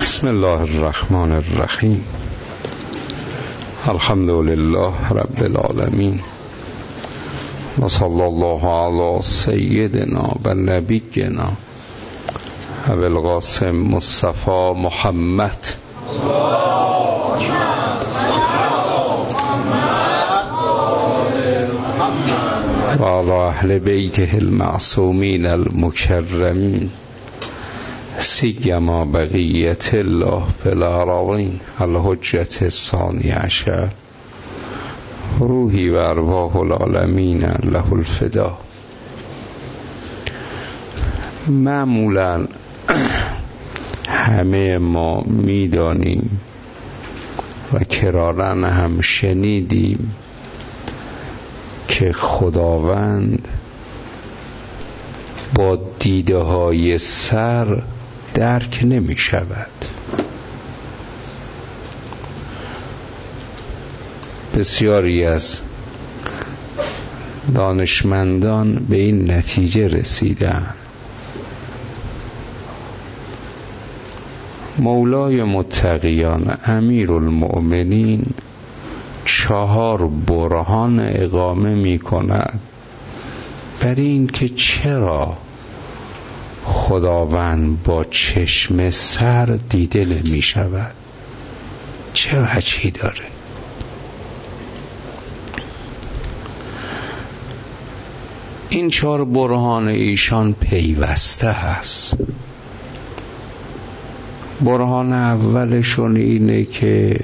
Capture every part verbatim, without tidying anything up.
بسم الله الرحمن الرحیم. الحمد لله رب العالمین و صلی الله علی سیدنا و نبینا ابو القاسم مصطفی محمد و علی اهل بیته المعصومین المکرمین سیما بقیت الله فی الارضین الحجة الثانی عشر روحی و ارواح العالمین له الفدا. معمولا همه ما میدانیم و کرارا هم شنیدیم که خداوند با دیده های سر درک نمی شود. بسیاری از دانشمندان به این نتیجه رسیدند. مولای متقیان امیر المؤمنین چهار برهان اقامه می کند بر این که چرا خداوند با چشم سر دیده نمی شود، چه وجهی داره. این چهار برهان ایشان پیوسته هست. برهان اولشون اینه که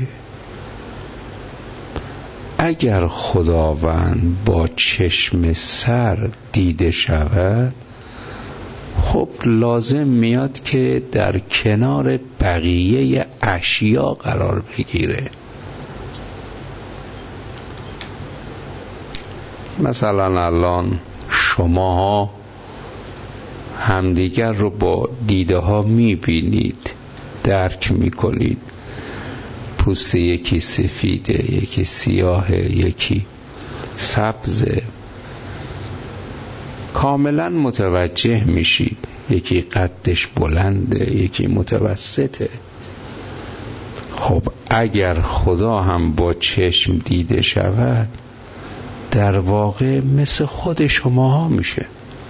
اگر خداوند با چشم سر دیده شود، خب لازم میاد که در کنار بقیه اشیا قرار بگیره. مثلا الان شماها همدیگر رو با دیده ها میبینید، درک میکنید. پوست یکی سفیده، یکی سیاهه، یکی سبزه، کاملا متوجه میشید. یکی قدش بلنده، یکی متوسطه. خب اگر خدا هم با چشم دیده شود، در واقع مثل خود شماها میشه،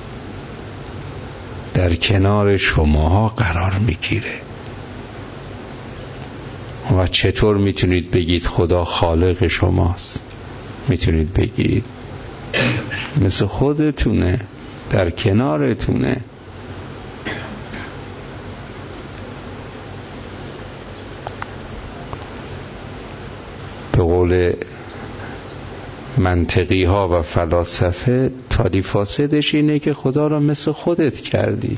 در کنار شماها قرار میگیره. و چطور میتونید بگید خدا خالق شماست؟ میتونید بگید مثل خودتونه، در کنارتونه. به قول منطقی ها و فلاسفه، تالی فاسدش اینه که خدا را مثل خودت کردی.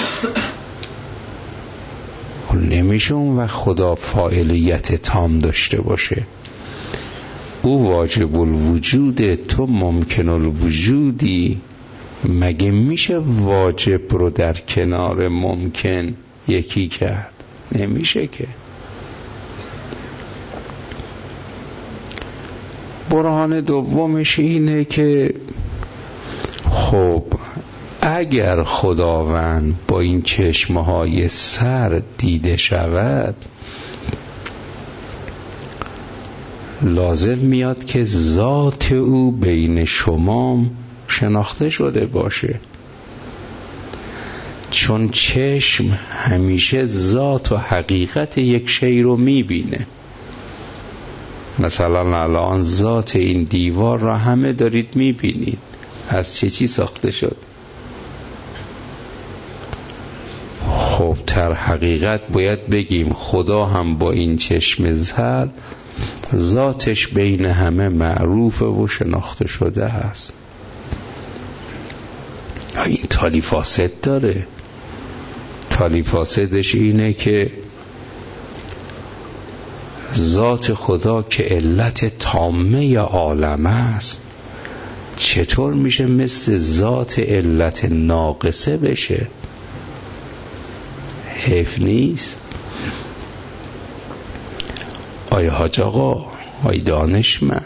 نمیشه اون و خدا فاعلیت تام داشته باشه. او واجب الوجود، تو ممکن الوجودی. مگه میشه واجب رو در کنار ممکن یکی کرد؟ نمیشه که. برهان دومش اینه که خب اگر خداوند با این چشمهای سر دیده شود، لازم میاد که ذات او بین شما شناخته شده باشه، چون چشم همیشه ذات و حقیقت یک شی رو میبینه. مثلا الان ذات این دیوار را همه دارید میبینید، از چه چی ساخته شد؟ خب در حقیقت باید بگیم خدا هم با این چشم زر ذاتش بین همه معروف و شناخته شده است. این تالی فاسد داره. تالی فاسدش اینه که ذات خدا که علت تامه عالم است، چطور میشه مثل ذات علت ناقصه بشه؟ حیف نیست. آیا حاج آقا، آی دانشمند،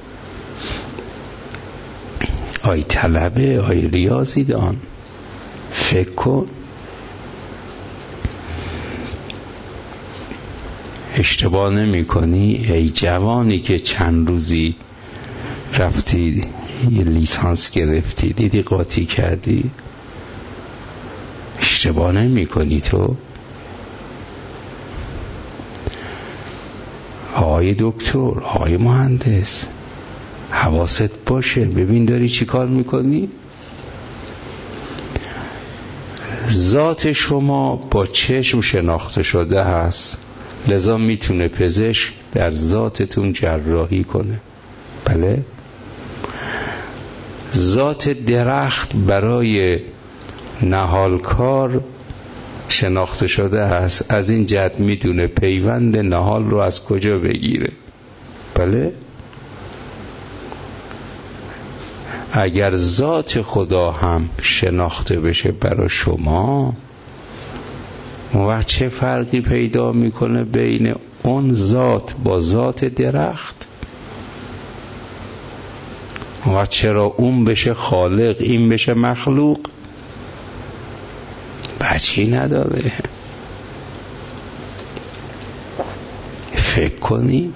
آی طلبه، آی ریاضی دان، فکر کن اشتباه نمی کنی؟ ای جوانی که چند روزی رفتی یه لیسانس گرفتی، دیدی قاطی کردی؟ اشتباه نمی کنی تو؟ آقای دکتر، آقای مهندس، حواست باشه، ببین داری چی کار میکنی؟ ذات شما با چشم شناخته شده هست، لذا میتونه پزشک در ذاتتون جراحی کنه. بله؟ ذات درخت برای نهالکار شناخته شده است، از این جهت میدونه پیوند نهال رو از کجا بگیره. بله؟ اگر ذات خدا هم شناخته بشه برای شما، اون وقت چه فرقی پیدا میکنه بین اون ذات با ذات درخت؟ اون وقت چرا اون بشه خالق این بشه مخلوق؟ بچی نداره. فکر کنید.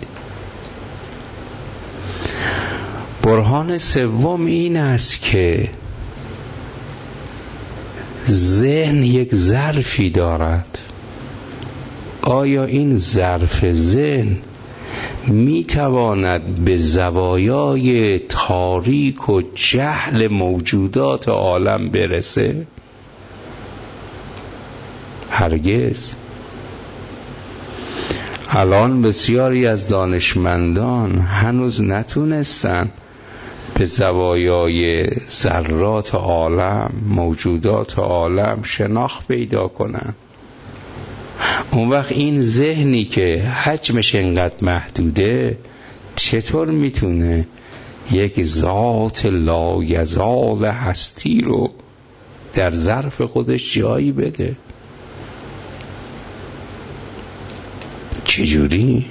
برهان سوم این است که ذهن یک ظرفی دارد. آیا این ظرف ذهن می تواند به زوایای تاریک و جهل موجودات عالم برسه؟ هرگز. الان بسیاری از دانشمندان هنوز نتونستن به زوایای ذرات عالم، موجودات عالم شناخت پیدا کنن. اون وقت این ذهنی که حجمش اینقدر محدوده چطور میتونه یک ذات لایزال هستی رو در ظرف خودش جایی بده؟ چجوری؟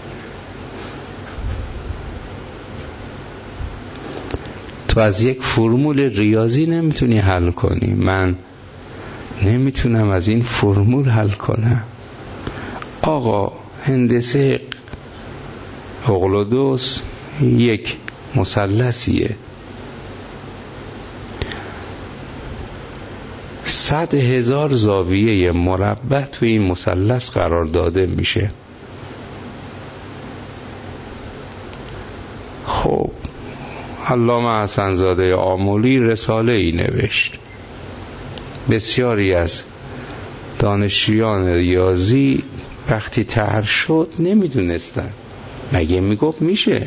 تو از یک فرمول ریاضی نمیتونی حل کنی. من نمیتونم از این فرمول حل کنم. آقا هندسه اقلیدس یک مثلثیه، صد هزار زاویه مربع تو این مثلث قرار داده میشه. خب علامه حسن زاده آملی رساله ای نوشت. بسیاری از دانشجویان ریاضی وقتی طرح شد نمیدونستن. مگه میگفت میشه؟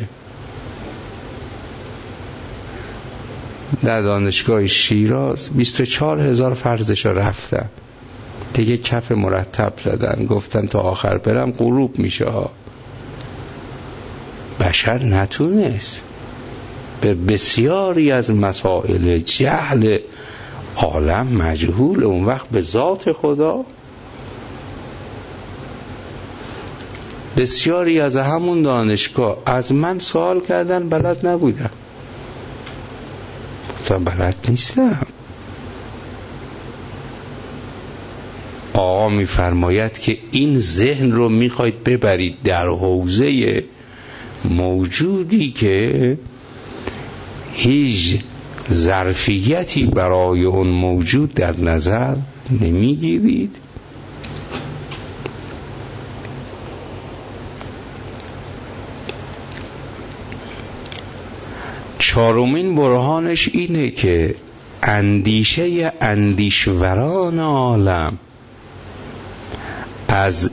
در دانشگاه شیراز بیست و چهار هزار فرضش رفتن، دیگه کف مرتب زدن، گفتن تا آخر برم غروب میشه ها. بشر نتونست به بسیاری از مسائل جهل عالم مجهول. اون وقت به ذات خدا بسیاری از همون دانشگاه از من سوال کردن، بلد نبودم. گفتم بلد نیستم. آقا میفرماید که این ذهن رو میخواید ببرید در حوزه موجودی که هیچ ظرفیتی برای اون موجود در نظر نمیگیرید. چهارمین برهانش اینه که اندیشه اندیشوران عالم از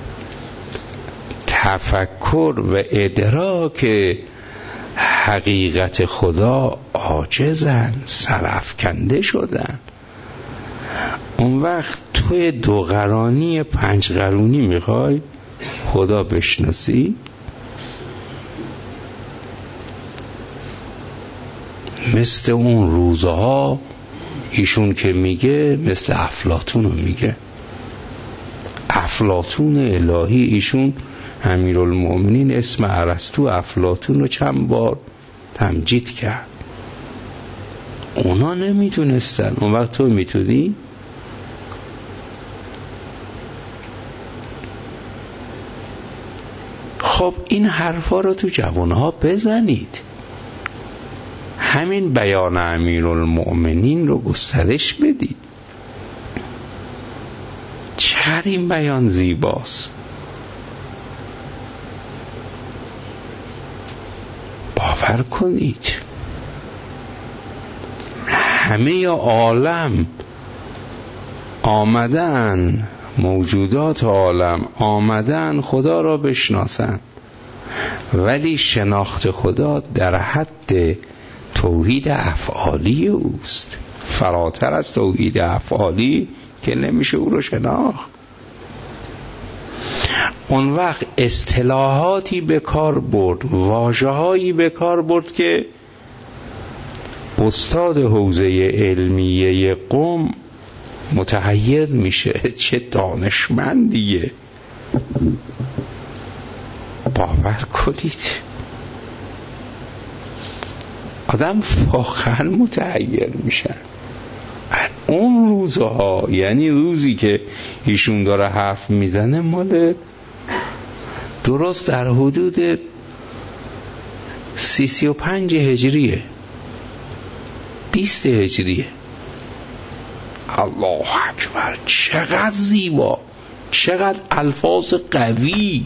تفکر و ادراک حقیقت خدا عاجزن، سرافکنده شدن. اون وقت توی دو قرانی پنج قرونی میخوای خدا بشناسی؟ مثل اون روزها ایشون که میگه مثل افلاطون رو میگه. افلاطون الهی، ایشون امیرالمؤمنین اسم ارسطو افلاطون رو چند بار تمجید کرد. اونا نمیتونستن، اون وقت تو میتونی؟ خب این حرفا رو تو جوانها بزنید، همین بیان امیرالمؤمنین رو گسترش بدید. چقدر این بیان زیباست. باور کنید همه عالم آمدن، موجودات عالم آمدن خدا را بشناسن، ولی شناخت خدا در حد توحید افعالی اوست، فراتر از توحید افعالی که نمیشه او رو شناخت. اون وقت اصطلاحاتی به کار برد، واژه‌هایی به کار برد که استاد حوزه علمیه قم متحیر میشه، چه دانشمندیه. باور کنید آدم واقعا متحیر میشن. اون روزها، یعنی روزی که ایشون داره حرف میزنه مال درست در حدود سی سی و پنج هجریه، بیست هجریه. الله اکبر، چقدر زیبا، چقدر الفاظ قوی.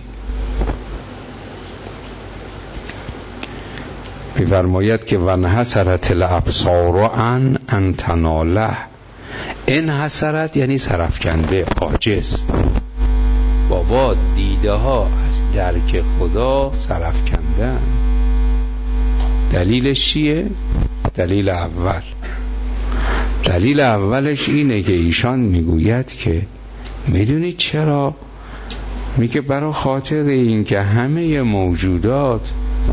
می‌فرماید که ونحسرت الابصار عن ان تناله. این حسرت یعنی سرفکنده، عاجز. بابا دیده ها از درک خدا سرفکندن. دلیلش چیه؟ دلیل اول دلیل اولش اینه که ایشان میگوید که میدونید چرا؟ میگه برای خاطر این که همه موجودات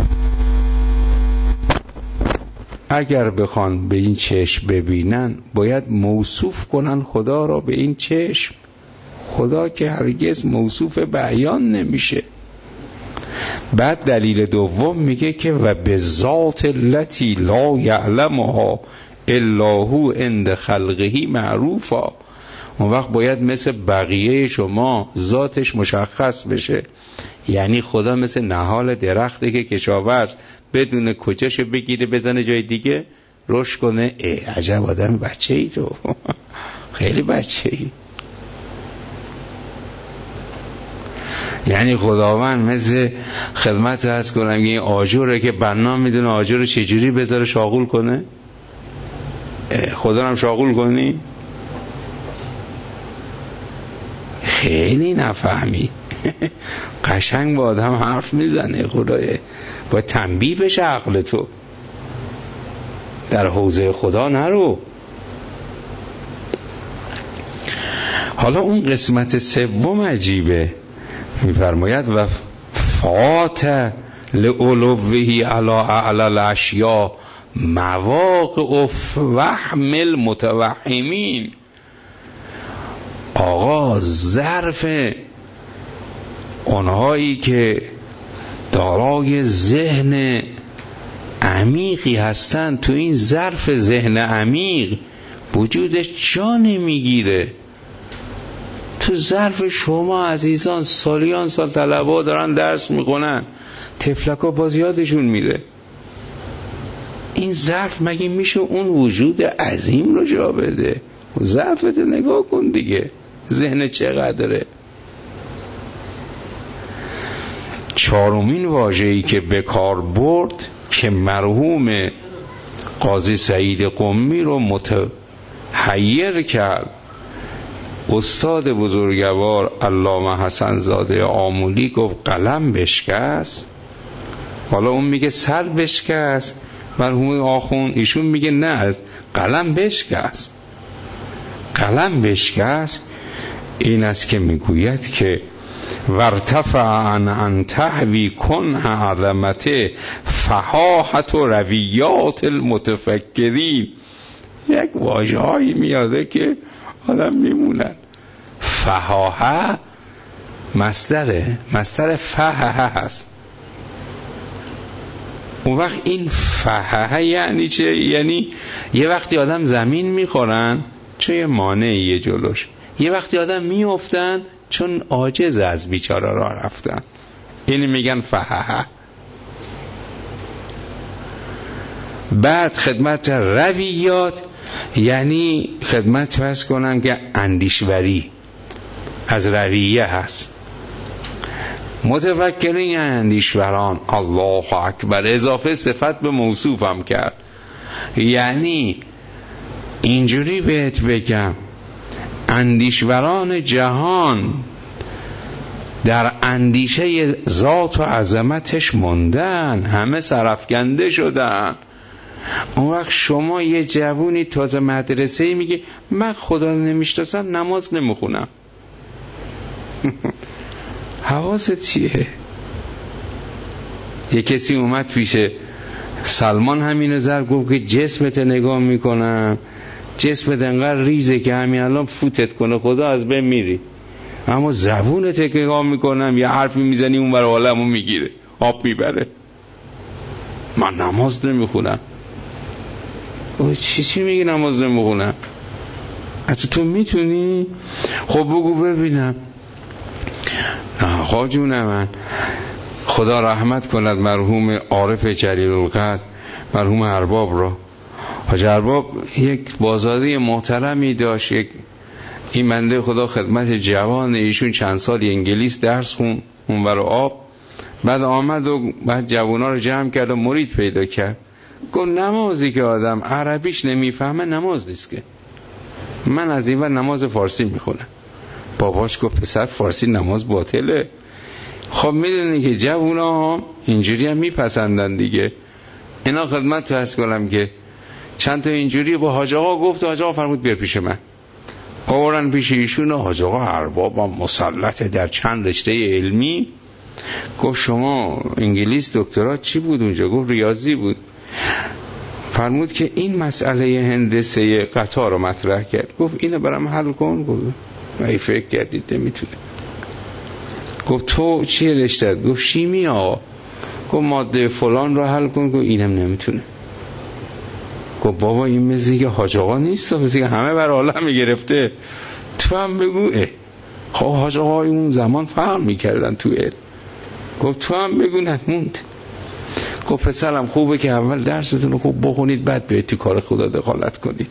اگر بخوان به این چشم ببینن باید موصوف کنن خدا را به این چشم، خدا که هرگز موصوف به عیان نمیشه. بعد دلیل دوم میگه که و به ذات التی لا یعلمها الا هو عند خلقه معروفا. اون وقت باید مثل بقیه شما ذاتش مشخص بشه، یعنی خدا مثل نهال درخته که کشاورز بدون کجاشو بگیره بزنه جای دیگه رشد کنه. ای عجب آدم بچه ای تو، خیلی بچه ای. یعنی خداوند مثل خدمت هست کنم این آجوره که بنا میدونه آجور چجوری بذاره شاغول کنه. خدا هم شاغول کنی؟ خیلی نفهمی. قشنگ با آدم حرف میزنه، خدایه باید تنبیه بشه عقل تو، در حوزه خدا نرو. حالا اون قسمت سوم عجیبه، میفرماید و فات لعلوه علی اعلی الاشیاء مواقع وهم المتوهمین. آقا ظرف اونهایی که دارای ذهن عمیقی هستن، تو این ظرف ذهن عمیق وجودش جا نمیگیره. تو ظرف شما عزیزان سالیان سال طلبا دارن درس میکنن، تفلکا باز یادشون میره. این ظرف مگه میشه اون وجود عظیم رو جا بده؟ ظرفت نگاه کن دیگه، ذهن چقدره. چهارمین واژه‌ای که به کار برد که مرحوم قاضی سعید قمی رو متحیر کرد، استاد بزرگوار علامه حسن زاده آمولی گفت قلم بشکست. حالا اون میگه سر بشکست، مرحوم آخوند ایشون میگه نه قلم بشکست. قلم بشکست این است که میگوید که ورتفع عن ان تحوی کن عظمت فحاحت و رویات المتفکرین. یک واژه‌ای میاده که آدم میمونن. فحاحه مصدره، مصدر فححه هست. اون وقت این فححه یعنی چه؟ یعنی یه وقتی آدم زمین میخورن چون یه مانعیه جلوش، یه وقتی آدم میافتن چون عاجز از بیچاره راه رفتن. اینی میگن فهه. بعد خدمت رویات یعنی خدمت فرض کنم که اندیشوری از رویه هست. متفکرین یعنی اندیشوران. الله اکبر، اضافه صفت به موصوف هم کرد. یعنی اینجوری بهت بگم اندیشوران جهان در اندیشه ذات و عظمتش موندن، همه سرافکنده شدن. اون وقت شما یه جوونی تازه مدرسه‌ای میگه من خدا نمیشناسم، نماز نمیخونم. حواست چیه؟ یه کسی اومد پیش سلمان همین نظر گفت که جسمت نگاه میکنم، جسمت انقدر ریزه که همین الان فوتت کنه خدا از بین میری، اما زبونت نگاه میکنم یه حرفی میزنی اون برای عالمو میگیره، آب میبره. من نماز نمیخونم. چی چی میگی نماز نمیخونم؟ حتی تو میتونی؟ خب بگو ببینم. خب جون من، خدا رحمت کند مرحوم عارف جلیل القدر، مرحوم ارباب را. حاج ارباب یک بازاری محترمی داشت. یک این بنده خدا خدمت جوان ایشون چند سال انگلیس درس خون اون برای آب. بعد آمد و بعد جوانا رو جمع کرد و مرید پیدا کرد. گفت نمازی که آدم عربیش نمیفهمه نماز نیست که. من از این ور نماز فارسی میخونم. باباش گفت پسر فارسی نماز باطله. خب میدونی که جوونا هم اینجوری هم میپسندن دیگه. اینا خدمت تو هست کنم که چند تا اینجوری با حاج آقا گفت، حاج آقا فرمود بیار پیش من. آورن پیش ایشون. حاج آقا ارباب مسلط در چند رشته علمی. گفت شما انگلیس دکترا چی بود اونجا؟ گفت ریاضی بود. فرمود که این مسئله هندسه قطار رو مطرح کرد. گفت اینو برام حل کن. گفت ای فکر کردید نمیتونه. گفت تو چی رشته؟ گفت شیمی. آقا گفت ماده فلان رو حل کن. گفت اینم نمیتونه. گفت بابا این مثل که حاج آقا نیست، مثل که همه بر عالم میگرفته، تو هم بگو. خب حاج آقا اون زمان فهم میکردن تو علم. گفت تو هم بگو. نموند. گفت پسرم خوبه که اول درستون رو خوب بخونید بعد بیاید تو کار خدا دخالت کنید.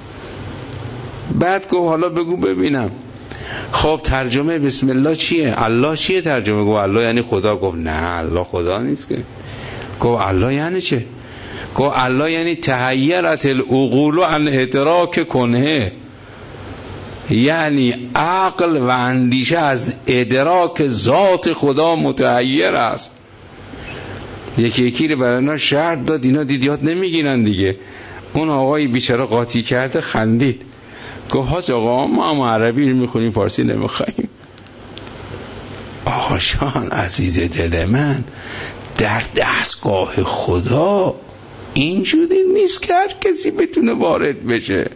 بعد گفت حالا بگو ببینم خب ترجمه بسم الله چیه؟ الله چیه ترجمه؟ گفت الله یعنی خدا. گفت نه الله خدا نیست که. گفت الله یعنی چه؟ گفت الله یعنی تحیرت العقول عن ادراک کنه، یعنی عقل و اندیشه از ادراک ذات خدا متحیر است. یکی یکی رو برای اینا شرط داد، اینا دید یاد نمیگیرن دیگه. اون آقای بیچاره قاطی کرده خندید. گفت حاج آقا ما هم عربی رو میخونیم فارسی نمیخوایم. آقا شان عزیز دل من، در دستگاه خدا اینجوری نیست که هر کسی بتونه وارد بشه.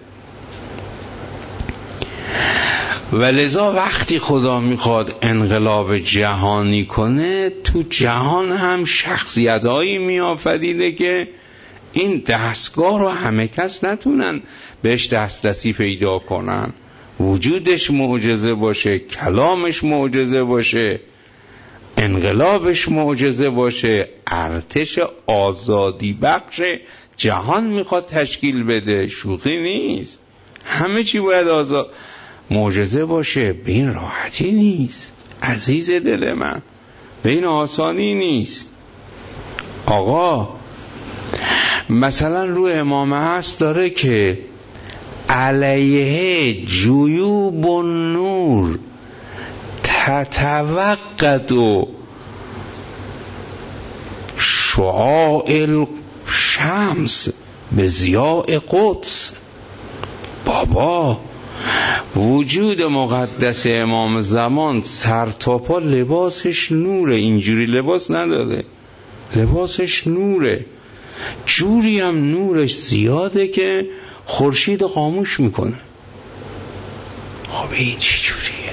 ولذا وقتی خدا میخواد انقلاب جهانی کنه، تو جهان هم شخصیت هایی میآفریده که این دستگاه رو همه کس نتونن بهش دسترسی پیدا کنن. وجودش معجزه باشه، کلامش معجزه باشه، انقلابش معجزه باشه، ارتش آزادی بخش جهان میخواد تشکیل بده. شوخی نیست. همه چی باید آزاد معجزه باشه. به این راحتی نیست عزیز دل من، به این آسانی نیست. آقا مثلا رو امامه هست داره که علیه جیوب النور تتوقد شعاع الشمس به ضیاء قدس. بابا وجود مقدس امام زمان سر تا پا لباسش نوره، اینجوری لباس نداره، لباسش نوره، جوری هم نورش زیاده که خورشید خاموش میکنه. خب این چی جوریه؟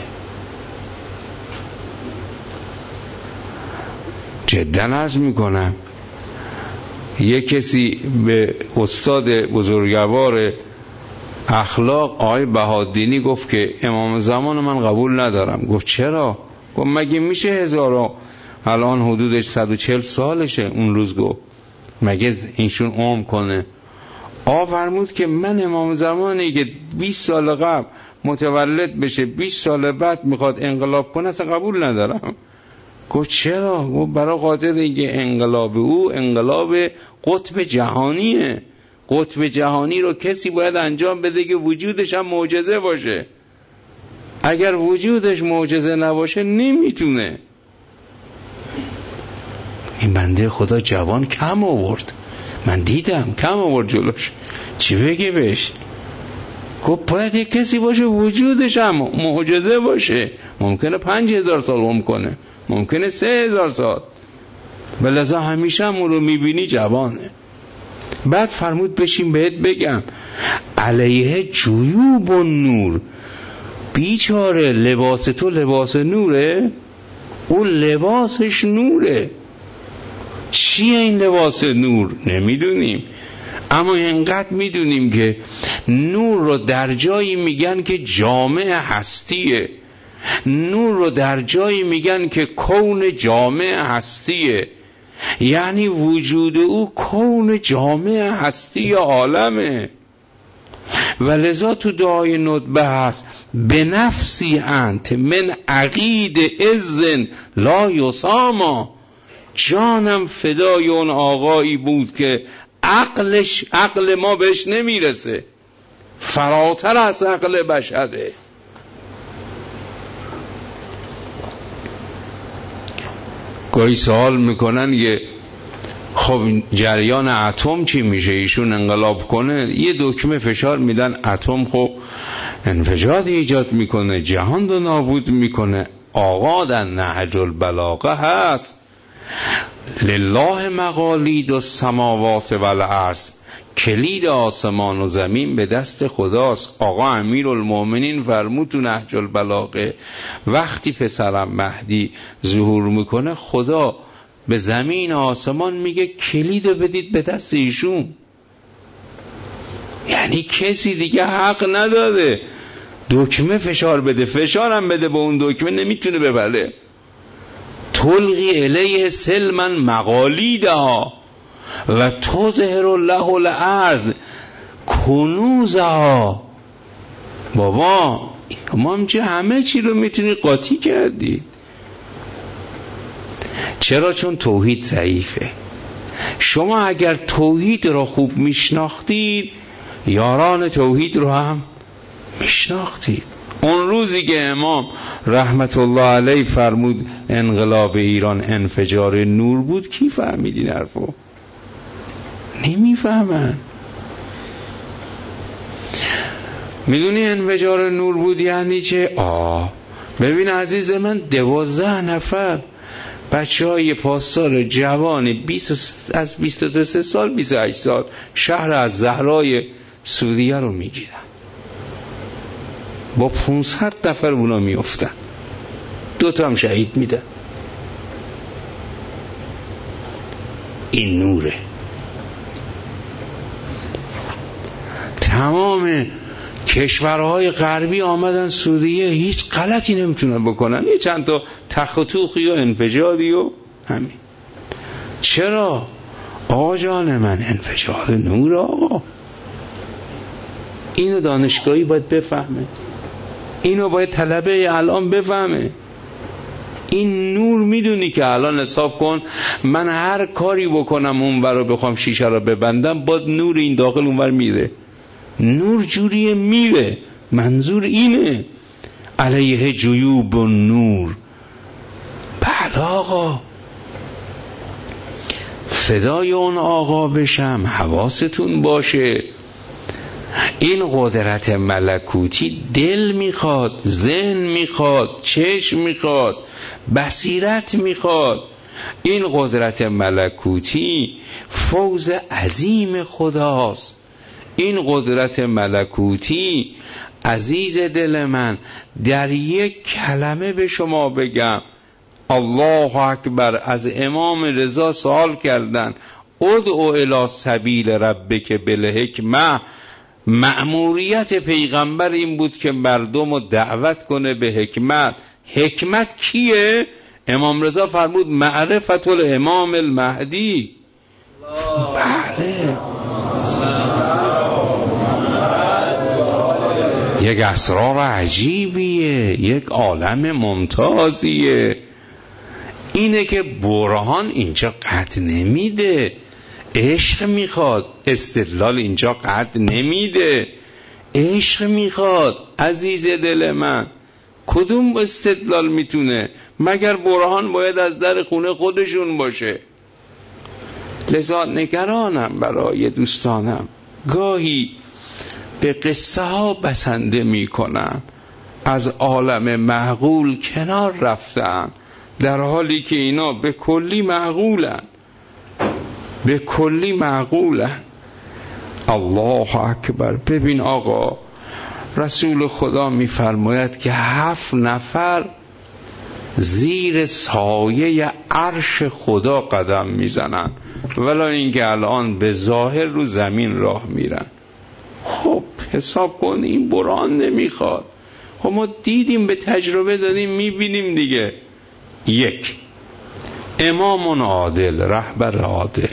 جدا عرض میکنم یک کسی به استاد بزرگوار اخلاق آقای بهادینی گفت که امام زمان من قبول ندارم. گفت چرا؟ گفت مگه میشه هزار و الان حدودش صد و چهل سالشه. اون روز گفت مگه اینشون عمر کنه؟ آقا فرمود که من امام زمانی که بیست سال قبل متولد بشه بیست سال بعد میخواد انقلاب کنه اصلا قبول ندارم. گفت چرا؟ گفت برای خاطر اینکه انقلاب او انقلاب قطب جهانیه. قطب جهانی رو کسی باید انجام بده که وجودش هم معجزه باشه. اگر وجودش معجزه نباشه نمیتونه. این بنده خدا جوان کم آورد، من دیدم کم آورد جلوش، چی بگه بهش؟ گفت باید یک کسی باشه وجودش هم معجزه باشه. ممکنه پنج هزار سال عمر کنه، ممکنه سه هزار سال، بلذا همیشه هم اون رو میبینی جوانه. بعد فرمود بشین بهت بگم علیه جیوب نور، بیچاره لباس تو لباس نوره، اون لباسش نوره. چیه این لباس نور؟ نمیدونیم، اما اینقدر میدونیم که نور رو در جایی میگن که جامع هستیه، نور رو در جایی میگن که کون جامع هستیه، یعنی وجود او کون جامع هستی عالمه. و لذا تو دعای ندبه هست به نفسی انت من عقید ازن لا یساما، جانم فدای اون آقایی بود که عقلش عقل ما بهش نمیرسه، فراتر از عقل بشره. گاهی سوال میکنن که خب جریان اتم چی میشه؟ ایشون انقلاب کنه، یه دکمه فشار میدن اتم خب انفجار ایجاد میکنه، جهان رو نابود میکنه. آقا در نهج البلاغه هست لله مقالید السماوات والارض، کلید آسمان و زمین به دست خداست. آقا امیرالمومنین فرمود تو نهج البلاغه وقتی پسرم مهدی ظهور میکنه خدا به زمین آسمان میگه کلید رو بدید به دست ایشون، یعنی کسی دیگه حق نداده دکمه فشار بده، فشارم بده به اون دکمه نمیتونه ببله. تلقی الیه سلما مقالیدها و تظهر الله الارض کنوزها. بابا ما هم چه همه چی رو میتونی قاطی کردی. چرا؟ چون توحید ضعیفه. شما اگر توحید رو خوب میشناختید یاران توحید رو هم میشناختید. اون روزی که امام رحمت الله علیه فرمود انقلاب ایران انفجار نور بود، کی فهمید این حرفو؟ نمیفهمن. میدونی انفجار نور بود یعنی چه؟ آه ببین عزیز من، دوازده نفر بچه های پاسدار جوان بیست از بیست و سه سال بیست و هشت سال شهر از زهرای سوریه رو میگیرن، با پانصد نفر اونا میافتن، دوتا هم شهید میدن. این نوره. تمام کشورهای غربی آمدن سوریه، هیچ غلطی نمیتونن بکنن، یه چند تا تخ و توخی و انفجاری و همین. چرا؟ آقا جان من انفجار نور. آقا اینو دانشگاهی باید بفهمه، اینو باید طلبه الان بفهمه. این نور میدونی که الان حساب کن من هر کاری بکنم اون برا بخوام شیشه رو ببندم با نور این داخل اونور میره، نور جوریه میره. منظور اینه علیه جیوب نور. بله آقا فدای اون آقا بشم، حواستون باشه این قدرت ملکوتی دل میخواد، ذهن میخواد، چشم میخواد، بصیرت میخواد. این قدرت ملکوتی فوز عظیم خداست. این قدرت ملکوتی عزیز دل من در یک کلمه به شما بگم، الله اکبر. از امام رضا سوال کردن ادعو الی سبیل ربک بالحکمه، مأموریت پیغمبر این بود که مردم رو دعوت کنه به حکمت. حکمت کیه؟ امام رضا فرمود معرفت الامام المهدی. بله، یک اسرار عجیبیه، یک عالم ممتازیه. اینه که برهان اینجا قطع نمیده، عشق میخواد. استدلال اینجا قطع نمیده، عشق میخواد. عزیز دل من، کدوم استدلال میتونه؟ مگر برهان باید از در خونه خودشون باشه؟ لذا نگرانم برای دوستانم، گاهی به قصه ها بسنده میکنن، از عالم معقول کنار رفتن، در حالی که اینا به کلی معقولن، به کلی معقولن. الله اکبر. ببین آقا، رسول خدا میفرماید که هفت نفر زیر سایه عرش خدا قدم میزنن، ولی اینکه الان به ظاهر رو زمین راه میرن. خب حساب کن، این برهان نمیخواد. خب ما دیدیم، به تجربه دادیم، میبینیم دیگه. یک، امام عادل، رهبر عادل.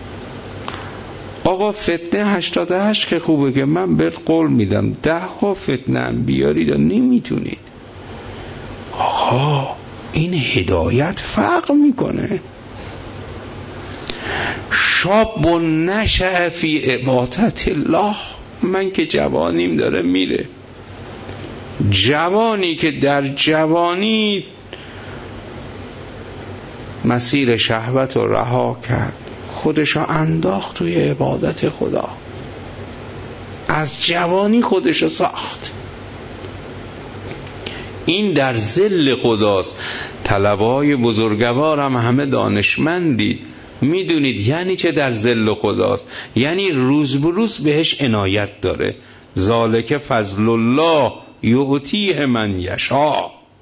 آقا فتنه هشتاد و هشت که خوبه، که من بهت قول میدم ده ها فتنه هم بیارید و نمیتونید. آقا این هدایت فرق میکنه. شاب و نشأ فی عبادت الله. من که جوانیم داره میره، جوانی که در جوانی مسیر شهوت رو رها کرد، خودشو انداخت توی عبادت خدا، از جوانی خودشو ساخت. این در ظل خداست. طلبای بزرگوارم همه دانشمندید، میدونید یعنی چه در ظل خداست؟ یعنی روز به روز بهش عنایت داره. ذالک فضل الله یؤتیه من یشاء.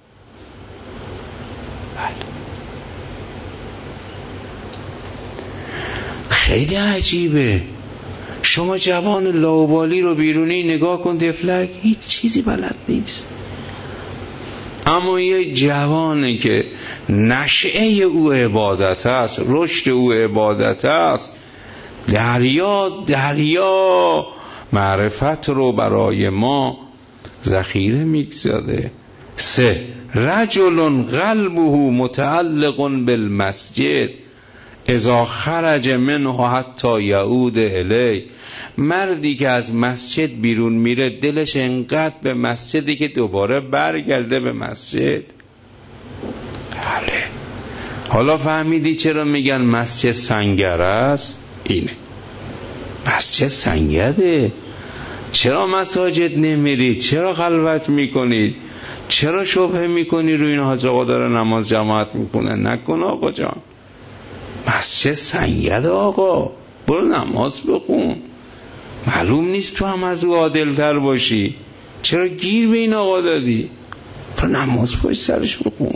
خیلی عجیبه. شما جوان لاابالی رو بیرونی نگاه کن، تفلک، هیچ چیزی بلد نیست. اما یه جوانه که نشعه او عبادت است، رشد او عبادت است، دریا دریا معرفت رو برای ما ذخیره میگذاره. سه، رجل قلبه متعلق بالمسجد اذا خرج منه حتی یعود الی. مردی که از مسجد بیرون میره دلش انقدر به مسجدی که دوباره برگرده به مسجد. بله، حالا فهمیدی چرا میگن مسجد سنگر است؟ اینه، مسجد سنگره. چرا مساجد نمیرید؟ چرا خلوت میکنید؟ چرا شبهه میکنی روی این حاج آقا داره نماز جماعت میکنه؟ نکن آقا جان، مسجد سنگره آقا، برو نماز بخون. معلوم نیست تو هم از او عادل تر باشی؟ چرا گیر به این آقا دادی؟ برو نماز پشت سرش بخون.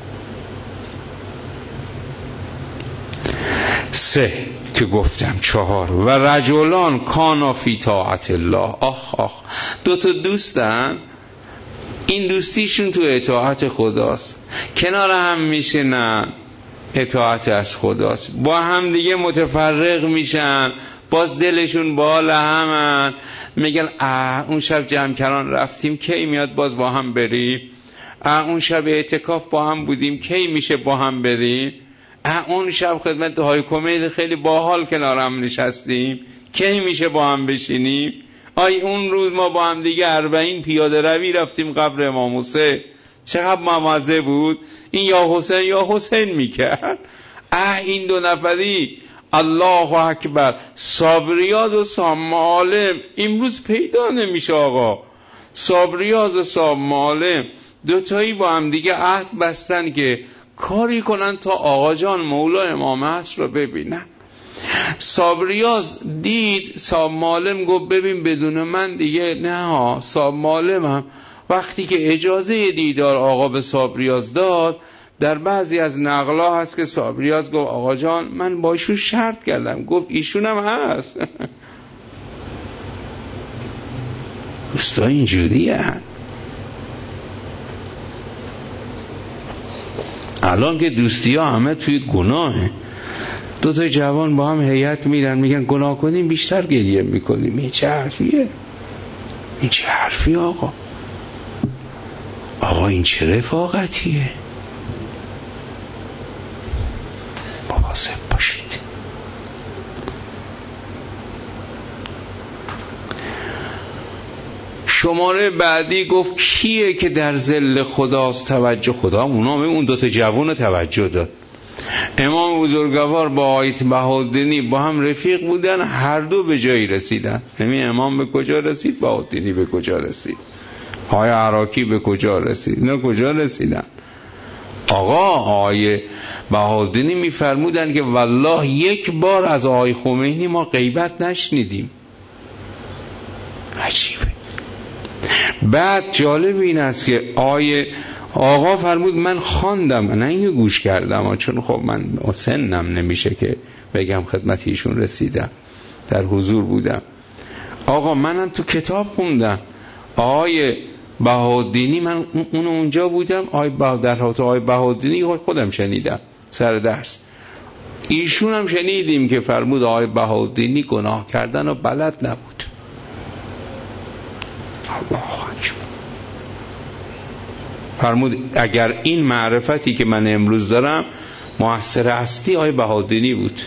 سه که گفتم. چهار، و رجلان کانا فی طاعت الله. آخ آخ، دو تا دوستن، این دوستیشون تو اطاعت خداست، کنار هم میشنن، اطاعت از خداست، با هم دیگه متفرق میشن، باز دلشون بالا همن، میگن اه اون شب جمع‌کران رفتیم، کی میاد باز با هم بریم؟ اه اون شب اعتکاف با هم بودیم، کی میشه با هم بریم؟ اه اون شب خدمت های کمید خیلی باحال کنارم نشستیم، کی میشه با هم بشینیم؟ آی اون روز ما با هم دیگه اربعین پیاده روی رفتیم قبر امام حسین، چقدر ممزه بود. این یا حسین یا حسین میکرد. اه این دو نفری، الله اکبر، صابریاز و سام معالم امروز پیدا نمیشه آقا. صابریاز و سام معالم دوتایی با هم دیگه عهد بستن که کاری کنن تا آقا جان مولا امام عصر رو ببینن. صابریاز دید سام معالم، گفت ببین بدون من دیگه نه ها. سام معالم هم وقتی که اجازه دیدار آقا به صابریاز داد، در بعضی از نقلا هست که صابریاز گفت آقا جان من با ایشون شرط کردم. گفت ایشون هم هست. دوستا اینجوری هست. الان که دوستی ها همه توی گناهه. دو تا جوان با هم هیئت میرن میگن گناه کنیم بیشتر گریه میکنیم. این چه حرفیه؟ این چه حرفی آقا؟ آقا این چه رفاقتیه؟ مواظب باشید. شماره بعدی گفت کیه که در ظل خداست توجه خدا. اونا اون دوتا جوان توجه داد. امام بزرگوار با آیت بهاءالدینی با هم رفیق بودن، هر دو به جایی رسیدن. همین امام به کجا رسید، بهاءالدینی به کجا رسید، آقای عراقی به کجا رسید، اینا کجا رسیدن؟ آقا آقای بهاءالدینی میفرمودن که والله یک بار از آقای خمینی ما غیبت نشنیدیم. عجیبه. بعد جالب این است که آقای آقا فرمود من خواندم، نه اینکه گوش کردم، چون خب من سنم نمیشه که بگم خدمت ایشون رسیدم، در حضور بودم. آقا منم تو کتاب خوندم آقای بهاءالدینی، من اون اونجا بودم، آقای بهادر آقای بهاءالدینی خودم شنیدم سر درس، ایشون هم شنیدیم که فرمود آقای بهاءالدینی گناه کردن و بلد نبود. الله اکبر. فرمود اگر این معرفتی که من امروز دارم مؤثر اصلی آقای بهاءالدینی بود.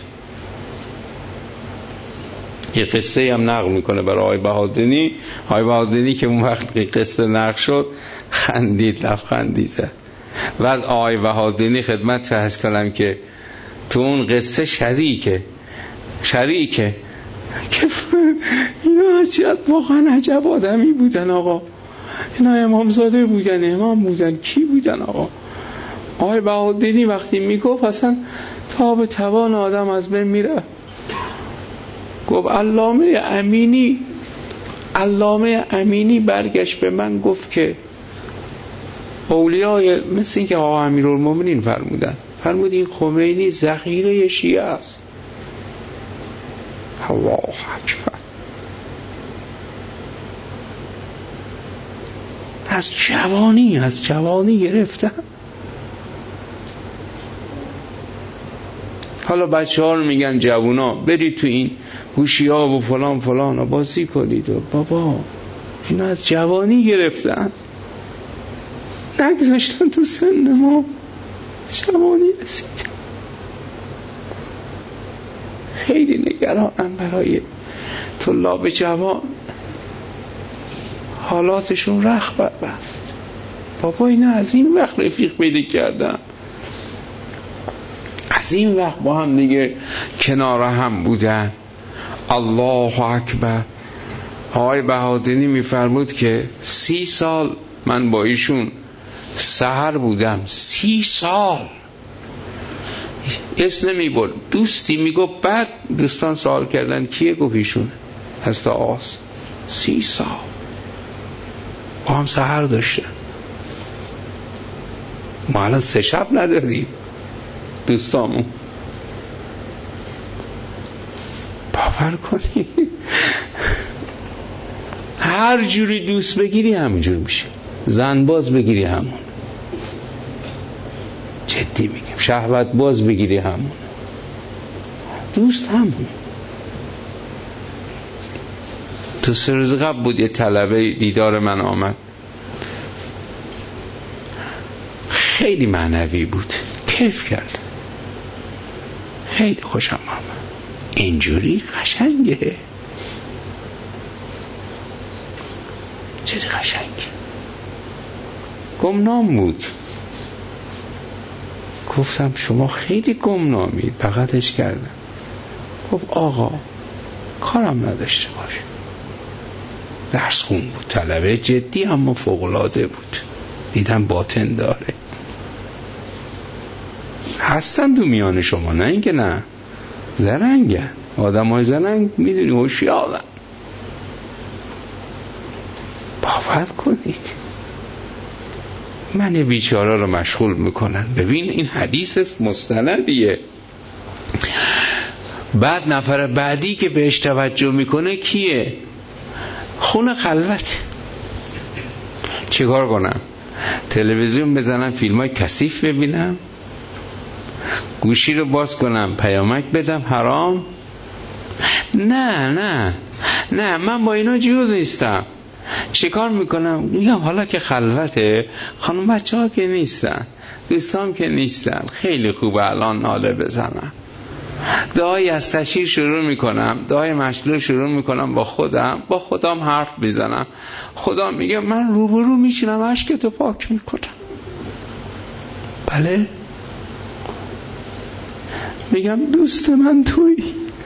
یه قصه هم نقل میکنه برای آقای بهاءالدینی. آقای بهاءالدینی که اون وقت قصه نقل شد خندید، لبخندی زد. بعد آقای بهاءالدینی خدمت عرض کنم که تو اون قصه شریکه شریکه که اینا عجب، واقعا عجب آدمی بودن آقا. اینا امامزاده بودن، امام بودن، کی بودن آقا؟ آقای بهاءالدینی وقتی میگفت اصلا تا به توان آدم از بین میره. گفت علامه امینی علامه امینی برگشت به من گفت که اولیای مثل این که آقا امیرالمومنین فرمودن، فرمود این خمینی ذخیره شیعه است. الله اکبر. از جوانی از جوانی گرفتن. حالا بچه ها رو میگن جوونا برید تو این گوشی ها و فلان فلان ها بازی کنید و بابا اینا از جوانی گرفتن، نگذاشتن تو سن ما جوانی رسید. خیلی نگرانم برای طلاب جوان، حالاتشون رخ بست. بابا اینا از این وقت رفیق پیدا کردن، از این وقت با هم دیگه کنار هم بودن. الله اکبر. آقای بهاءالدینی میفرمود که سی سال من با ایشون سحر بودم، سی سال اسم نمیبرد، دوستی میگفت. بعد دوستان سوال کردن کیه؟ گفت ایشون هست آس. سی سال با هم سحر داشتن. ما الان سه شب نداریم دوستامون. باور کنی هر جوری دوست بگیری همینجور میشه، زنباز بگیری همون، جدی میگم، شهوت باز بگیری همون، دوست همون. تو سه روز قبل بود یه طلبه دیدار من آمد، خیلی معنوی بود، کیف کرد، خیلی خوشم آمد. اینجوری قشنگه، چه قشنگه. گمنام بود، گفتم شما خیلی گمنامید، بغلش کردم. گفت آقا کارم نداشته باشه. درس خون بود، طلبه جدی اما فوق‌العاده بود، دیدم باطن داره. هستن تو میان شما، نه اینکه نه، زرنگن آدم های زرنگ، میدونی هوشیارن. باور کنید من بیچاره رو مشغول میکنن. ببین این حدیث مستندیه. بعد نفر بعدی که بهش توجه میکنه کیه؟ خونه خلوت. چیکار کنم؟ تلویزیون بزنم فیلم های کثیف ببینم؟ گوشی رو باز کنم پیامک بدم حرام؟ نه نه نه، من با اینا جور نیستم. چیکار میکنم؟ میگم حالا که خلوته، خانم بچه ها که نیستن، دوستام که نیستن، خیلی خوبه الان ناله بزنم. دعای از تشهیر شروع میکنم، دعای مشلول شروع میکنم، با خودم با خودم حرف میزنم. خدا میگه من روبرو میشینم اشکتو پاک میکنم. بله؟ میگم دوست من تویی،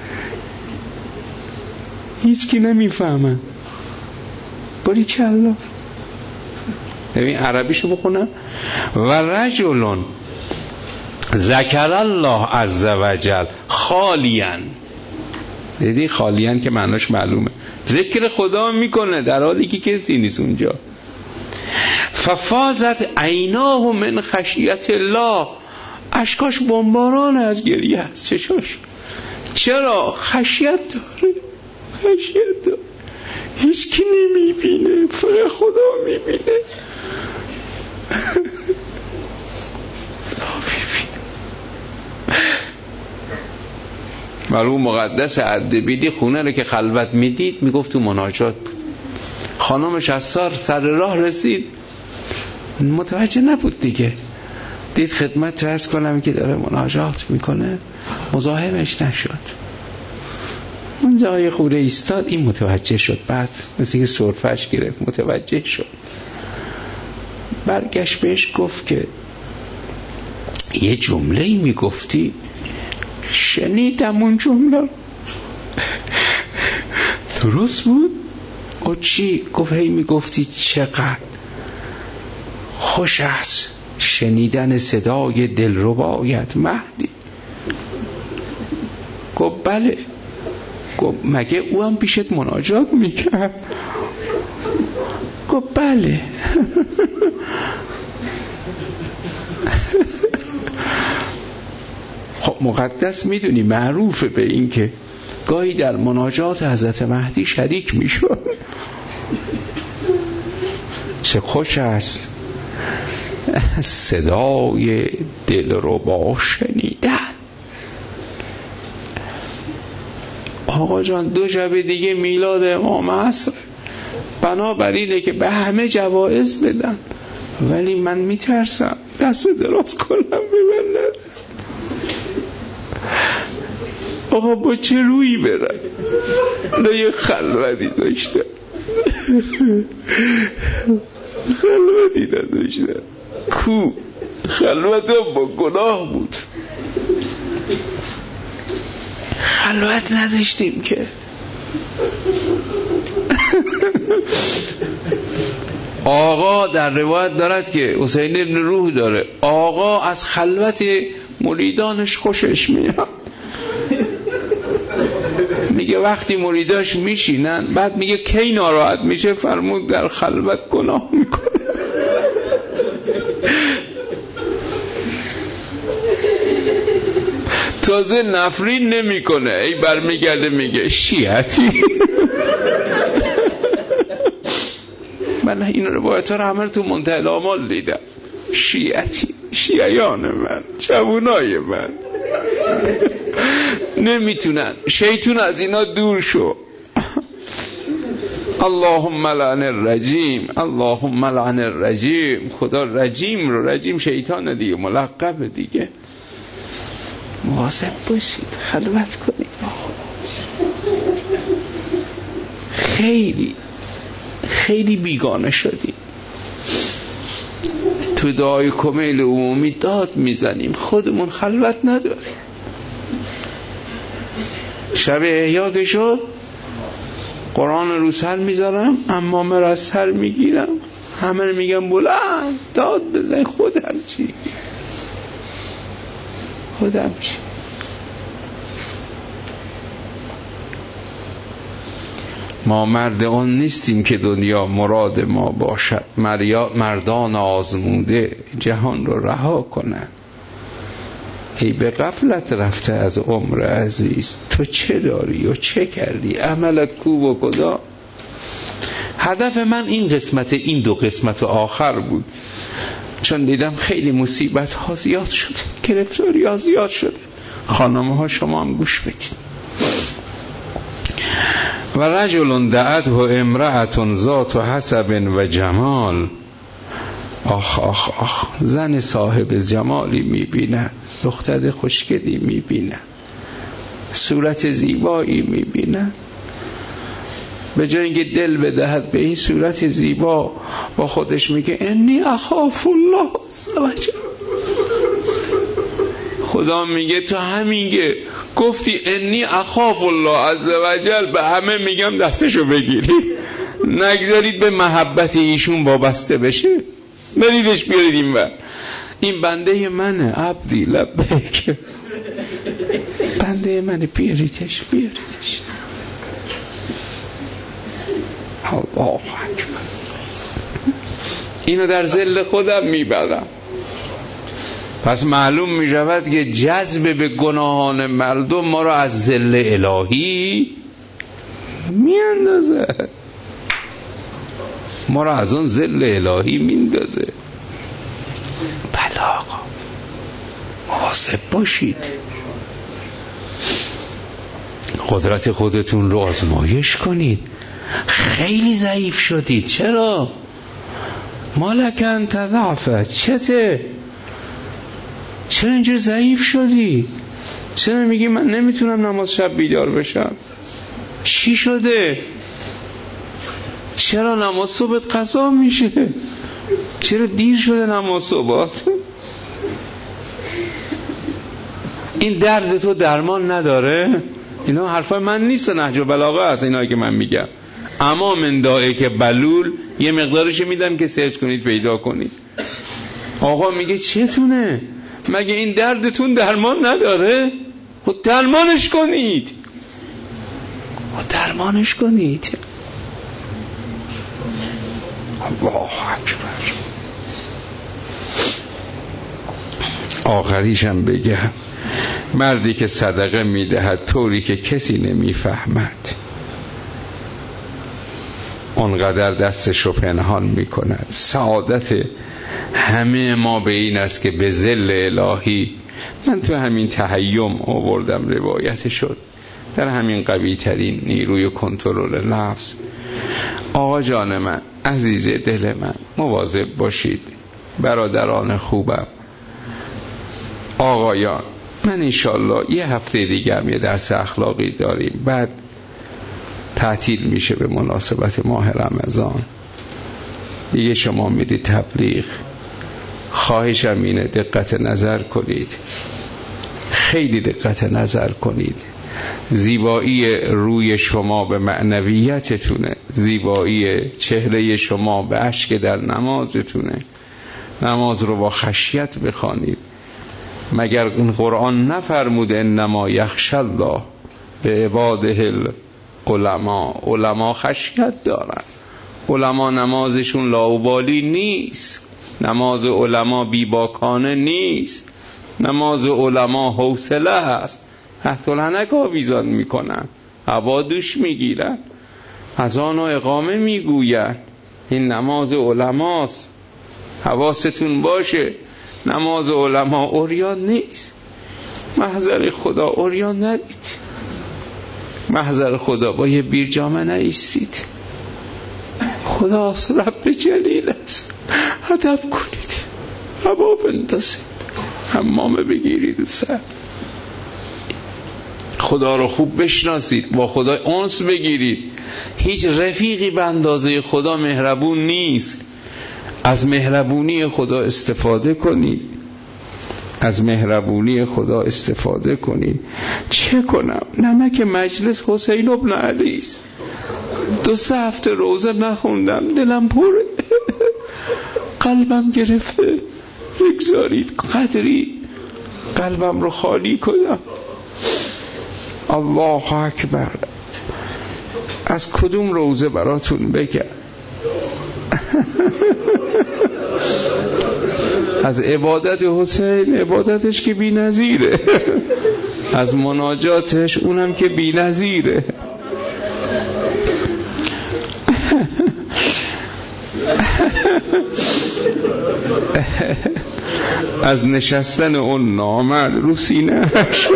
هیچ کی نمیفهمن. باری کلا. ببین عربیشو بخونم. و رجلون ذکر الله عز وجل خالیان. دیدی خالیان که معناش معلومه، ذکر خدا میکنه در حالی که کسی نیست اونجا. ففازت عیناه من خشیت الله، اشکاش بمباران از گریه است. چشاش چرا؟ خشیت داره، خشیت داره. هیچ کی نمیبینه، فقط خدا میبینه. مرحوم مقدس اردبیلی خونه رو که خلوت میدید میگفت تو مناجات بود. خانمش از سار سر راه رسید، متوجه نبود دیگه، دید خدمت رس کنم که داره مناجات میکنه، مزاحمش نشد. اونجا یه خوره ایستاد، این متوجه شد، بعد مثل که سرفش گرفت، متوجه شد. برگشت بهش گفت که یه جمله میگفتی، شنیدم اون جمله درست بود؟ او چی؟ گفت هی میگفتی چقدر خوش است شنیدن صدای دلربایت مهدی. گفت بله. گفت مگه او هم پیشت مناجات میکرد؟ گفت بله. خب مقدس میدونی معروفه به این که گاهی در مناجات حضرت مهدی شریک میشد. چه خوش است صدای دلربا شنیدن. آقا جان دو شب دیگه میلاد امام عصر، بنابراینه که به همه جوایز بدن، ولی من میترسم دست دراز کنم ببندن. آقا با چه رویی برن؟ نه یه خلوتی داشتن، خلوتی نداشتن. کو خلوت هم با گناه بود، خلوت نداشتیم که. آقا در روایت دارد که حسین ابن روح داره، آقا از خلوت مریدانش خوشش میاد. میگه وقتی مریداش میشینن، بعد میگه کی ناراحت میشه؟ فرمود در خلوت گناه میکنه. تازه نفرین نمیکنه، ای برمیگرده میگه شیعتی. من این روایت ها رو همه تو منتهی الآمال دیدم. شیعتی، شیعیان من، جوانای من نمیتونن. شیطون از اینا دور شو. اللهم لعن الرجیم، اللهم لعن الرجیم. خدا رجیم رو، رجیم شیطان دیگه، ملقب دیگه. مواظب باشید، خلوت کنید. خیلی خیلی بیگانه شدیم. تو دعای کمیل عمومی داد میزنیم، خودمون خلوت نداریم. شب احیا که شد، قرآن رو سر میذارم، امامه را سر میگیرم، همه میگم بلند داد بزن. خودم چی؟ خودم چی؟ ما مرد آن نیستیم که دنیا مراد ما باشد. مردان آزموده جهان رو رها کنند. ای به غفلت رفته از عمر عزیز، تو چه داری و چه کردی؟ عملت کو و کدا؟ هدف من این قسمت، این دو قسمت آخر بود چون دیدم خیلی مصیبت ها زیاد شده، گرفتاری ها زیاد شده. خانمه ها شما هم گوش بدید. و رجل دعت و امرأة ذات حسب و جمال. آخ آخ آخ، زن صاحب جمالی میبینه، دختر خوشگلی میبینه، صورت زیبایی میبینه، به جای اینکه دل بدهد به این صورت زیبا با خودش میگه انی اخاف الله عز وجل. خدا میگه تو همین که گفتی انی اخاف الله عز وجل به همه میگم دستشو بگیری، نگذارید به محبت ایشون وابسته بشه، بریدش بیارید این بر. این بنده منه، عبدی لبیک، بنده منه، بیاریدش بیاریدش. الله اکبر. اینو در ذل خودم میبرم. پس معلوم میشود که جذب به گناهان مردم ما را از ذل الهی میاندازه، ما را از اون ذل الهی میاندازه. بله آقا، مواظب باشید، قدرت خودتون رو آزمایش کنید. خیلی ضعیف شدید. چرا؟ مالکن تضعفت، چته؟ چرا اینجور ضعیف شدی؟ چرا میگی من نمیتونم نماز شب بیدار بشم؟ چی شده؟ چرا نماز صبحت قضا میشه؟ چرا دیر شده نماز صبحت؟ این درد تو درمان نداره؟ اینا حرفای من نیست، نهج البلاغه هست اینایی که من میگم. اما من داعی که بلول یه مقدارش میدم که سرچ کنید پیدا کنید. آقا میگه چتونه؟ مگه این دردتون درمان نداره؟ خود درمانش کنید، خود درمانش کنید. الله اکبر. آخریشم بگم، مردی که صدقه میدهد طوری که کسی نمیفهمد، اونقدر دستش رو پنهان میکند. سعادت همه ما به این است که به ذل الهی، من تو همین تهیم آوردم روایت شد، در همین قوی ترین نیروی کنترل نفس. آقا جان من، عزیز دل من، مواظب باشید. برادران خوبم، آقایان، من انشالله یه هفته دیگه هم یه درس اخلاقی داریم، بعد تعطیل میشه به مناسبت ماه رمضان دیگه. شما میرید تبلیغ، خواهشم اینه دقت نظر کنید، خیلی دقت نظر کنید. زیبایی روی شما به معنویتتونه، زیبایی چهره شما به اشک در نمازتونه. نماز رو با خشیت بخوانید. مگر این قرآن نفرمود انما یخشی الله به عباده العلماء؟ علما خشیت دارن. علما نمازشون لاابالی نیست، نماز علما بیباکانه نیست، نماز علما حوصله هست. تحت الحنک آویزان میکنن، هوا دوش میگیرن، اذان و اقامه میگوین. این نماز علماست، حواستون باشه. نماز علما عریان نیست. محضر خدا عریان ندید، محضر خدا با یه بیرجامه نایستید. خدا رب جلیل است، ادب کنید، هوا بندازید، حمامه بگیرید و سر. خدا رو خوب بشناسید، با خدا انس بگیرید. هیچ رفیقی به اندازه خدا مهربون نیست. از مهربونی خدا استفاده کنید، از مهربونی خدا استفاده کنید. چه کنم؟ نمک مجلس حسین ابن علی است. دو سه هفته روزه نخوندم، دلم پره، قلبم گرفته. بگذارید قدری قلبم رو خالی کنم. الله اکبر. از کدوم روزه براتون بگم؟ از عبادت حسین، عبادتش که بی نظیره، از مناجاتش اونم که بی نظیره. از نشستن اون نامرد رو سینه‌اش،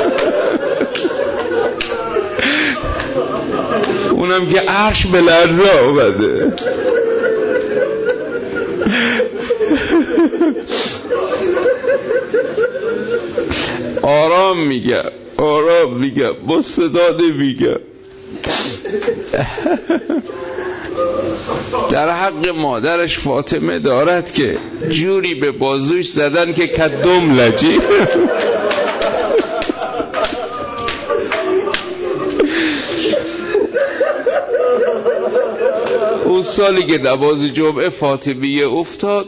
اونم که عرش به لرزه آمده. آرام میگم، آرام میگم، با صدا نمیگم. در حق مادرش فاطمه دارد که جوری به بازوش زدن که کدوم لجی. اون سالی که نماز جمعه فاطمیه افتاد،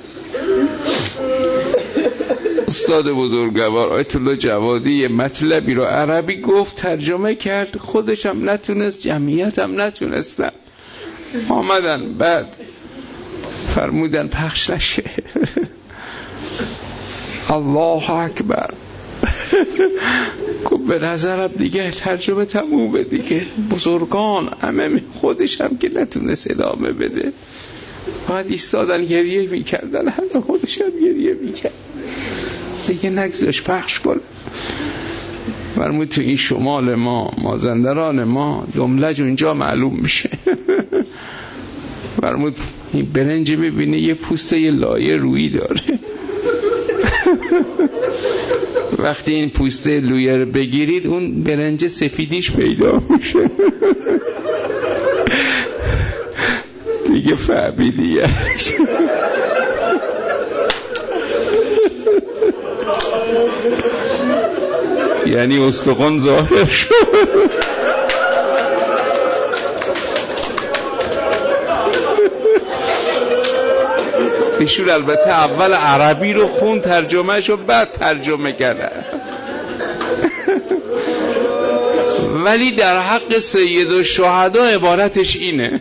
استاد بزرگوار آیت الله جوادی یه مطلبی رو عربی گفت، ترجمه کرد، خودش هم نتونست، جمعیت هم نتونستن، آمدن بعد فرمودن پخش نشه. الله اکبر. گفت به نظرم دیگه ترجمه تمومه دیگه، بزرگان همه، خودش هم که نتونست ادامه بده، بعد ایستادن گریه میکردن، همه خودش هم گریه میکرد دیگه، نگذاش پخش کنه. فرمود تو این شمال ما، مازندران ما، دملج اونجا معلوم میشه. فرمود این برنج ببینه یه پوسته یه لایه رویی داره. وقتی این پوسته لویه رو بگیرید اون برنج سفیدیش پیدا میشه. دیگه فهمیدی. یعنی استخوان ظاهر شد. ایشون البته اول عربی رو خون، ترجمهش رو بعد ترجمه کرده، ولی در حق سید الشهدا عبارتش اینه: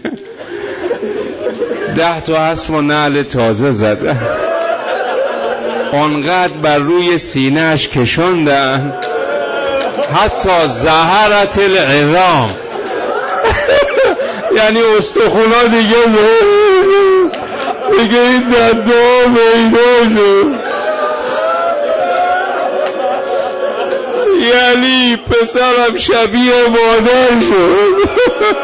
ده تا اسم و نعل تازه زدن، آنقدر بر روی سینه‌اش کشوندن حتی زهرت العظام. یعنی استخونا دیگه دیگه این دنده میدان شد. یعنی پسرم شبیه مادر شد.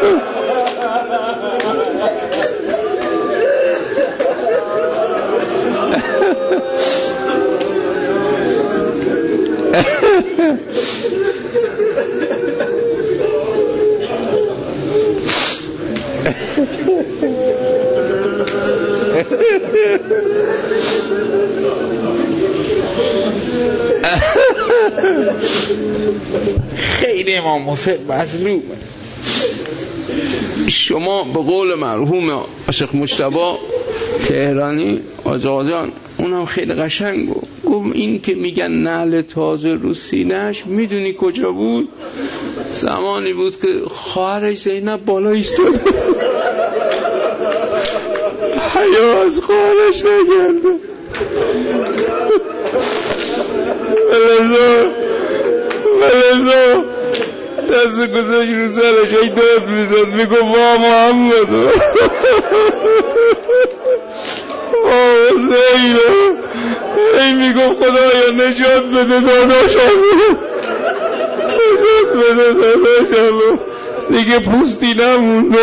خیلی امام حسین مظلومه. شما به قول مرحوم شیخ مجتبی تهرانی آقا جان، اونم خیلی قشنگ گفت، گفت این که میگن نعل تازه رو سینه‌اش، میدونی کجا بود؟ زمانی بود که خواهرش زینب بالا ایستاده، حیا از خواهرش نگرده، ولذا ولذا دست گذاشت رو سرش، ای داد میزد، میگو وا محمد، وا حسین، ای میگو خدایا نجات بده داداشم، نجات بده داداشم، دیگه پوستی نمونده.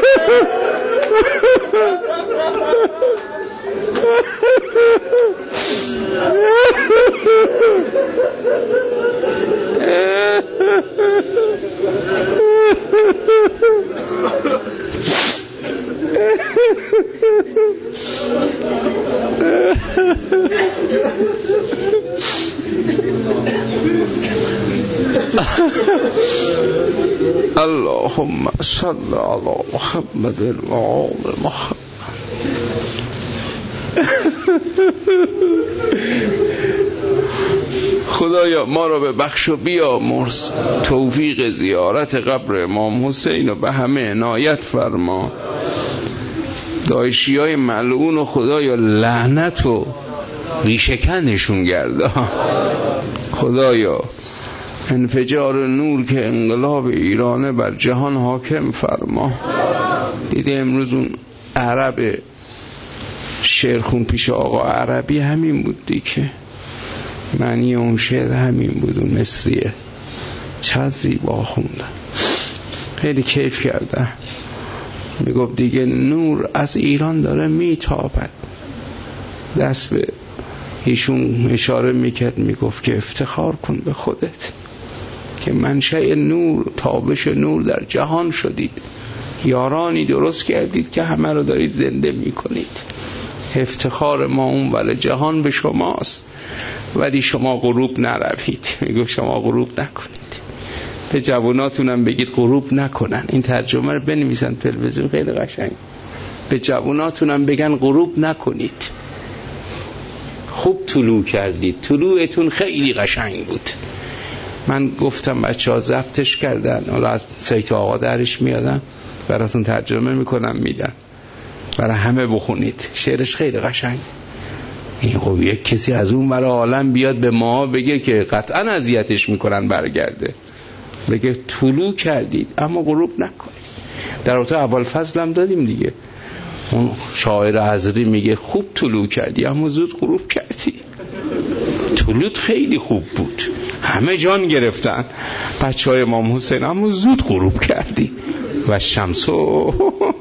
اللهم صل على محمد و آل محمد. خدایا ما را به بخش و بیامرز، توفیق زیارت قبر امام حسین و به همه عنایت فرما. داعشی های ملعون و خدایا لعنت و ریشه‌کندشون گرده. خدایا انفجار نور که انقلاب ایرانه بر جهان حاکم فرما. دیده امروز اون عرب شعر خون پیش آقا عربی همین بود دیگه، معنی اون شعر همین بود، اون مصریه. چقدر زیبا خوندن، خیلی کیف کردن. میگفت دیگه نور از ایران داره میتابد. دست به ایشون اشاره میکرد، میگفت که افتخار کن به خودت که منشأ نور، تابش نور در جهان شدید، یارانی درست کردید که همه رو دارید زنده میکنید. افتخار ما اون ولی جهان به شماست، ولی شما غروب نروید. میگو شما غروب نکنید. به جواناتونم بگید غروب نکنن. این ترجمه رو بنویسن تلویزیون، خیلی قشنگ. به جواناتونم بگن غروب نکنید، خوب طلوع کردید، طلوعتون خیلی قشنگ بود. من گفتم بچه ها ضبطش کردن، حالا از سایت آقا درش میادم براتون ترجمه میکنم میدن برای همه بخونید. شعرش خیلی قشنگ. این خب یک کسی از اون برای عالم بیاد به ما بگه که قطعا اذیتش میکنن برگرده، بگه طلوع کردید اما غروب نکنید. در اتاق اول فضل هم دادیم دیگه، اون شاعر حضری میگه خوب طلوع کردی اما زود غروب کردی. طلوع خیلی خوب بود، همه جان گرفتن بچه های امام حسین، اما زود غروب کردی. و شمسو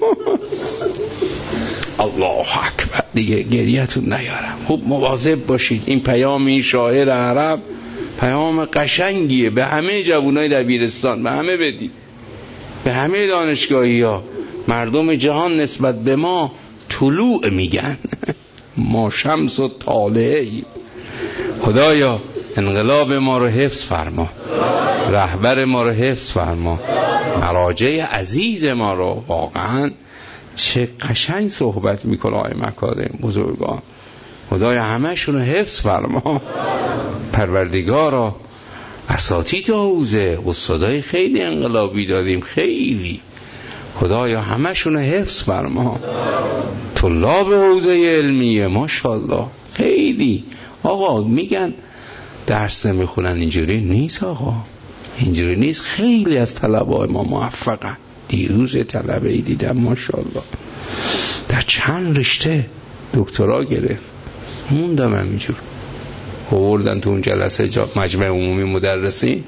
الله اکبر، دیگه گریه‌تون نیارم. خوب مواظب باشید. این پیام این شاعر عرب پیام قشنگیه، به همه جوانای دبیرستان، به همه بدید، به همه دانشگاهی ها. مردم جهان نسبت به ما طلوع میگن، ما شمس و طالعی. خدایا انقلاب ما رو حفظ فرما، رهبر ما رو حفظ فرما، مراجع عزیز ما رو. واقعا چه قشنگ صحبت میکنه آقای مکارم بزرگان. خدایا همه شون رو حفظ فرما. پروردگارا اساتید حوزه استادای خیلی انقلابی دادیم، خیلی. خدایا همه شون رو حفظ فرما. طلاب حوزه علمیه ماشاءالله خیلی. آقا میگن درس نمیخونن، اینجوری نیست آقا، اینجوری نیست. خیلی از طلبای ما موفقن. دیروز طلبه‌ای دیدم ماشاءالله در چند رشته دکترا گرفت، موندم همینجور. آوردن تو اون جلسه مجمع عمومی مدرسین،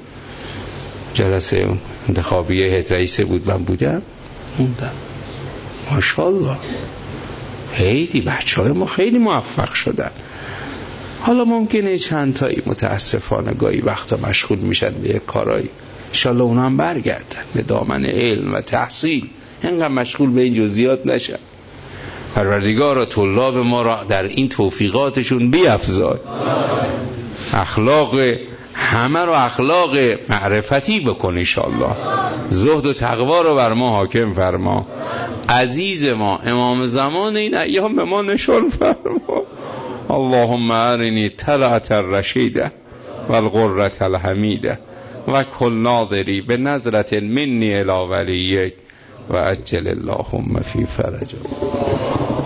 جلسه انتخابی هیئت رئیسه بود، من بودم، موندم ماشاءالله. خیلی بچه‌های ما خیلی موفق شدن. حالا ممکنه چند تایی متاسفانه گاهی وقتا مشغول میشن به یک کارایی، انشالله اونا هم برگردن به دامن علم و تحصیل، اینقدر مشغول به این جزئیات نشن. پروردگار طلاب ما را در این توفیقاتشون بیفزای، اخلاق همه رو اخلاق معرفتی بکن انشالله، زهد و تقوا رو بر ما حاکم فرما. عزیز ما امام زمان این ایام به ما نشان فرما. اللهم ارنی طلعت الرشیده و القرة الحمیده و کل ناظری به نظرت منی الی ولیک و عجل اللهم فی فرجه.